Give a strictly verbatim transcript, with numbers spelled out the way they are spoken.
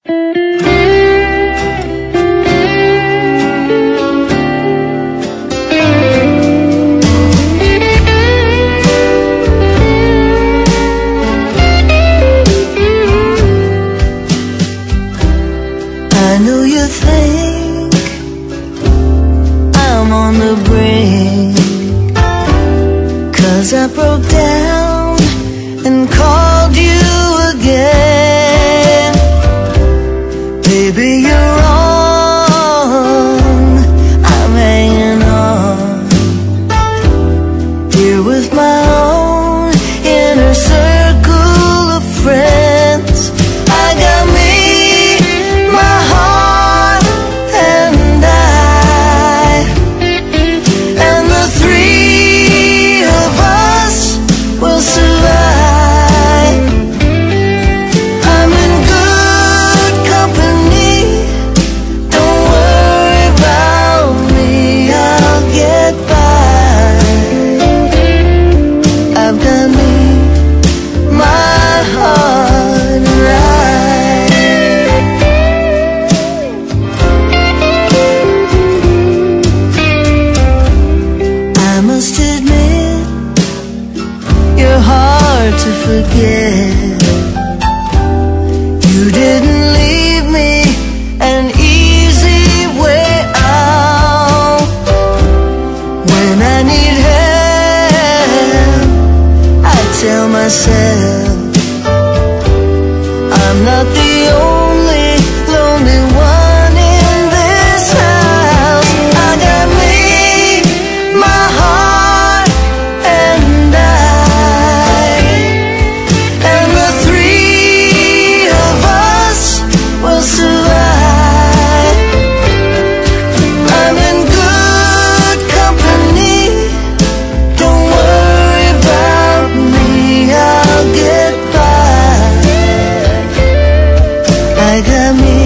I know you think I'm on the brink, 'cause I broke down and called you again. Baby, you're wrong, I'm hanging on, here with my own inner circle of friends. I got me, my heart, and I, and the three of us will survive. I'm in good company, don't worry about me, I'll get by. I've got me, my heart, right. I must admit, you're hard to forget. You didn't leave me an easy way out. When I need help, I tell myself I'm not the only lonely one in this house. I got me, my heart, and I, and the three of us will survive. I'm in good company, don't worry about me, I'll get by. I got me,